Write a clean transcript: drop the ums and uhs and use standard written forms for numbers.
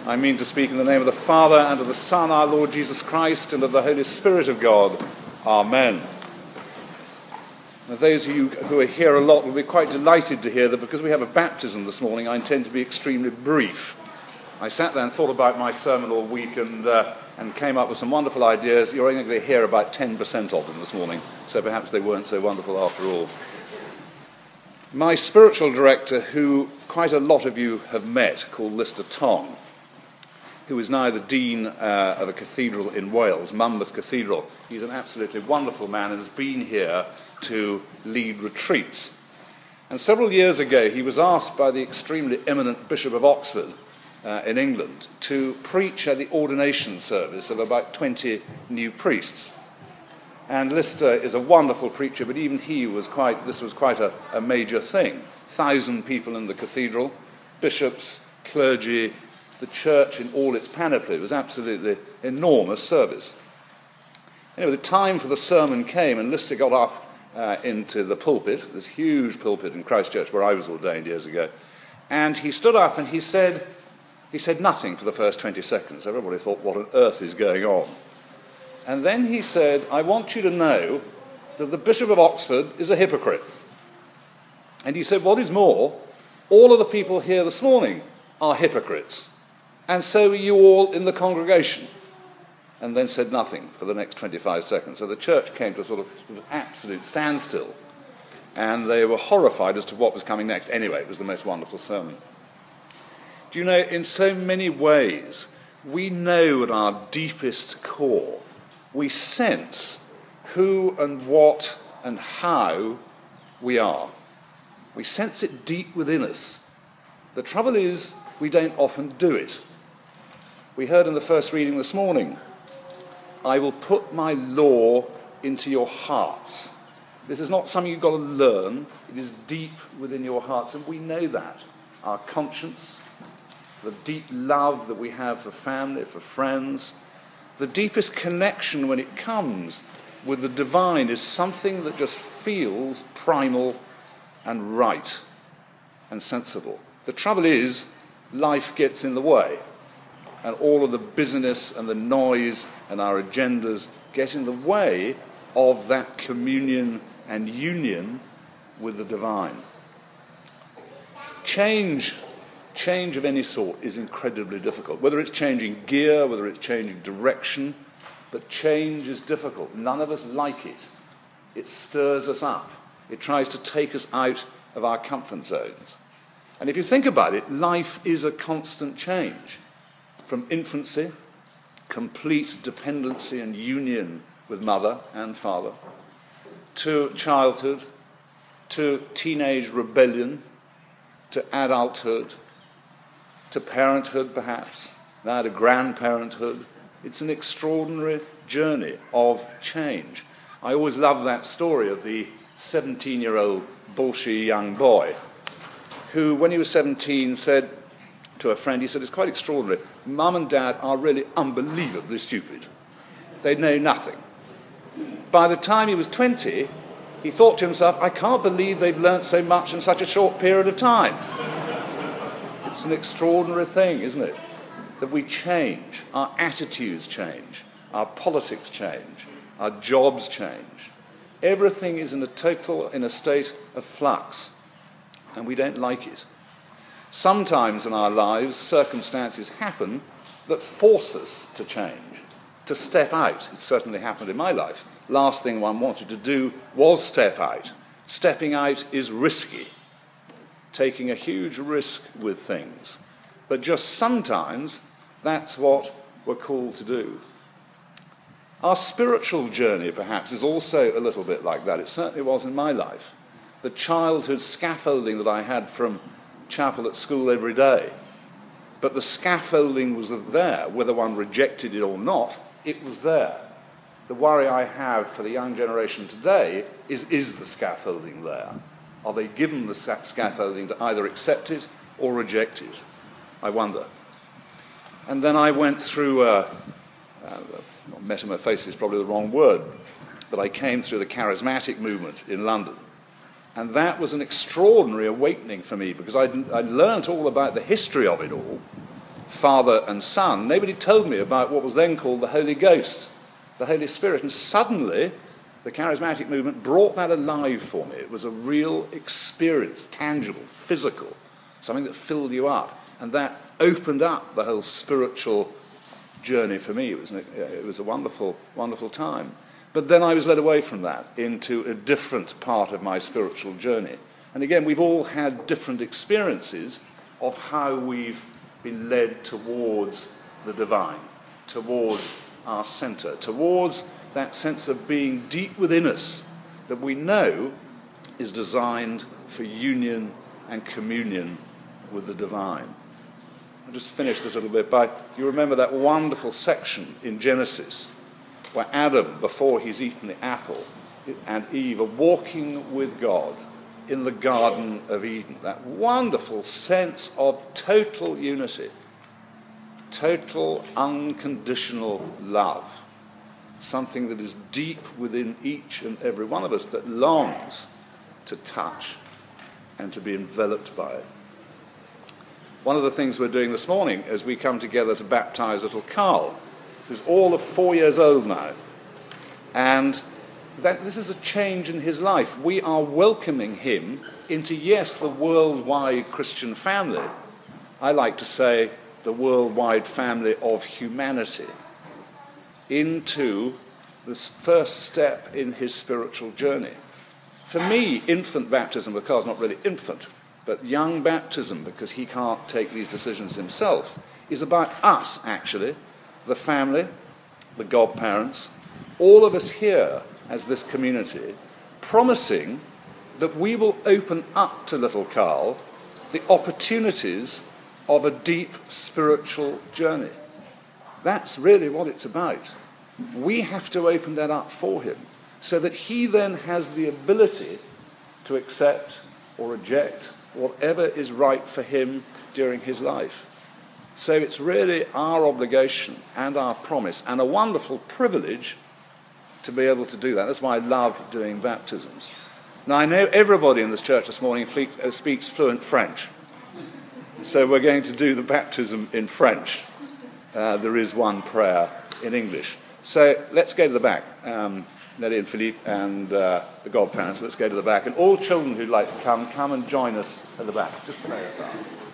I mean to speak in the name of the Father, and of the Son, our Lord Jesus Christ, and of the Holy Spirit of God. Amen. Now, those of you who are here a lot will be quite delighted to hear that because we have a baptism this morning, I intend to be extremely brief. I sat there and thought about my sermon all week and came up with some wonderful ideas. You're only going to hear about 10% of them this morning, so perhaps they weren't so wonderful after all. My spiritual director, who quite a lot of you have met, called Lister Tong, who is now the Dean of a cathedral in Wales, Monmouth Cathedral. He's an absolutely wonderful man and has been here to lead retreats. And several years ago, he was asked by the extremely eminent Bishop of Oxford in England to preach at the ordination service of about 20 new priests. And Lister is a wonderful preacher, but even this was quite a major thing. 1,000 people in the cathedral, bishops, clergy, the church in all its panoply. It was absolutely enormous service. Anyway, the time for the sermon came, and Lister got up into the pulpit, this huge pulpit in Christchurch where I was ordained years ago, and he stood up and he said nothing for the first 20 seconds. Everybody thought, what on earth is going on? And then he said, I want you to know that the Bishop of Oxford is a hypocrite. And he said, what is more, all of the people here this morning are hypocrites. And so are you all in the congregation. And then said nothing for the next 25 seconds. So the church came to a sort of absolute standstill. And they were horrified as to what was coming next. Anyway, it was the most wonderful sermon. Do you know, in so many ways, we know at our deepest core, we sense who and what and how we are. We sense it deep within us. The trouble is, we don't often do it. We heard in the first reading this morning, I will put my law into your hearts. This is not something you've got to learn. It is deep within your hearts, and we know that. Our conscience, the deep love that we have for family, for friends, the deepest connection when it comes with the divine is something that just feels primal and right and sensible. The trouble is, life gets in the way, and all of the busyness and the noise and our agendas get in the way of that communion and union with the divine. Change of any sort is incredibly difficult, whether it's changing gear, whether it's changing direction, but change is difficult. None of us like it. It stirs us up. It tries to take us out of our comfort zones. And if you think about it, life is a constant change. From infancy, complete dependency and union with mother and father, to childhood, to teenage rebellion, to adulthood, to parenthood perhaps, now to grandparenthood. It's an extraordinary journey of change. I always love that story of the 17-year-old Bolshoi young boy who, when he was 17, said to a friend, he said, it's quite extraordinary. Mum and Dad are really unbelievably stupid. They know nothing. By the time he was 20, he thought to himself, I can't believe they've learnt so much in such a short period of time. It's an extraordinary thing, isn't it? That we change, our attitudes change, our politics change, our jobs change. Everything is in a state of flux, and we don't like it. Sometimes in our lives, circumstances happen that force us to change, to step out. It certainly happened in my life. Last thing one wanted to do was step out. Stepping out is risky, taking a huge risk with things. But just sometimes, that's what we're called to do. Our spiritual journey, perhaps, is also a little bit like that. It certainly was in my life. The childhood scaffolding that I had from chapel at school every day. But the scaffolding was there. Whether one rejected it or not, it was there. The worry I have for the young generation today is the scaffolding there? Are they given the scaffolding to either accept it or reject it? I wonder. And then I went through, metamorphosis is probably the wrong word, but I came through the charismatic movement in London. And that was an extraordinary awakening for me, because I learnt all about the history of it all, Father and Son, nobody told me about what was then called the Holy Ghost, the Holy Spirit. And suddenly, the charismatic movement brought that alive for me. It was a real experience, tangible, physical, something that filled you up. And that opened up the whole spiritual journey for me. It was a wonderful, wonderful time. But then I was led away from that into a different part of my spiritual journey. And again, we've all had different experiences of how we've been led towards the divine, towards our centre, towards that sense of being deep within us that we know is designed for union and communion with the divine. I'll just finish this a little bit by, you remember that wonderful section in Genesis where Adam, before he's eaten the apple, and Eve are walking with God in the Garden of Eden. That wonderful sense of total unity, total unconditional love, something that is deep within each and every one of us that longs to touch and to be enveloped by it. One of the things we're doing this morning as we come together to baptize little Carl, who's all of 4 years old now, and that this is a change in his life. We are welcoming him into, yes, the worldwide Christian family. I like to say the worldwide family of humanity, into this first step in his spiritual journey. For me, infant baptism, because Carl's not really infant, but young baptism, because he can't take these decisions himself, is about us, actually, the family, the godparents, all of us here as this community, promising that we will open up to little Carl the opportunities of a deep spiritual journey. That's really what it's about. We have to open that up for him so that he then has the ability to accept or reject whatever is right for him during his life. So it's really our obligation and our promise and a wonderful privilege to be able to do that. That's why I love doing baptisms. Now, I know everybody in this church this morning speaks fluent French. So we're going to do the baptism in French. There is one prayer in English. So let's go to the back. Nelly and Philippe and the godparents, let's go to the back. And all children who'd like to come and join us at the back. Just pray us out.